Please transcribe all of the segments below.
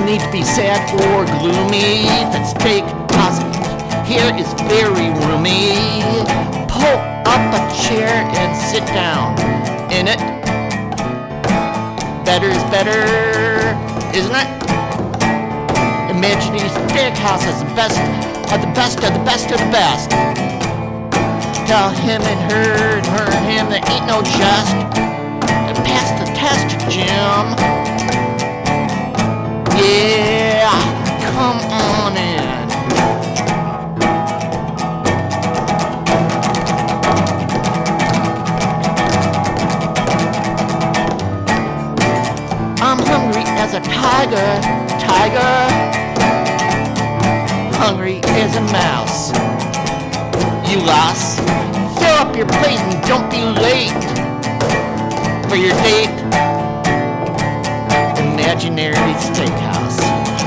need to be sad or gloomy. The steakhouse here is very roomy. Pull up a chair and sit down in it. Better is better, isn't it? Imagineering Steakhouse is the best of the best of the best of the best. Tell him and her and him there ain't no just. And pass the test, Jim. Yeah, come on in. I'm hungry as a tiger, hungry as a mouse. You lost. Fill up your plate and don't be late for your date. Imaginary Steakhouse.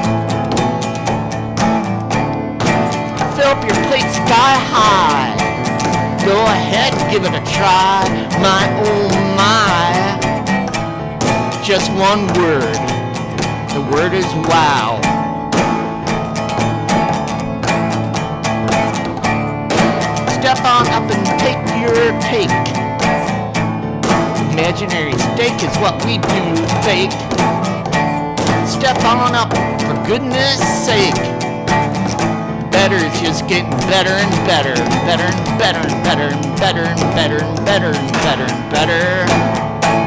Fill up your plate sky high. Go ahead, give it a try. My oh my. Just one word. The word is wow. Step on up and take your take. Imaginary steak is what we do fake. Step on up, for goodness sake. Better is just getting better and better. Better and better and better and better and better and better and better and better.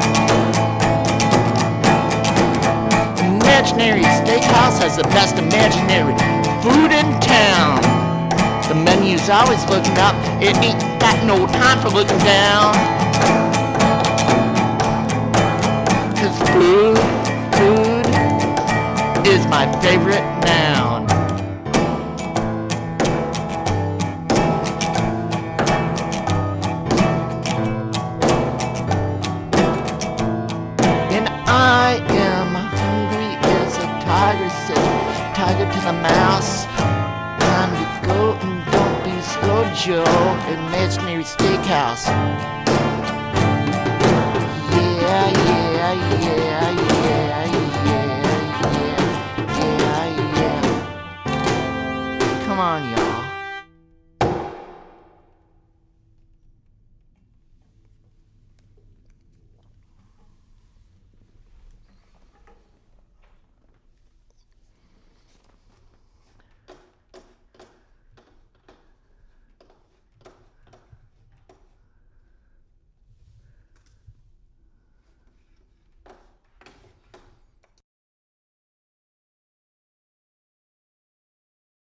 Imaginary Steakhouse has the best imaginary food in town. The menu's always looking up. It ain't got no time for looking down. 'Cause food is my favorite noun. And I am hungry as a tiger said, tiger to the mouse. Time to go and don't be slow, Joe. Imaginary Steakhouse. Yeah, yeah, yeah, yeah, yeah, yeah, yeah, yeah. Come on, y'all.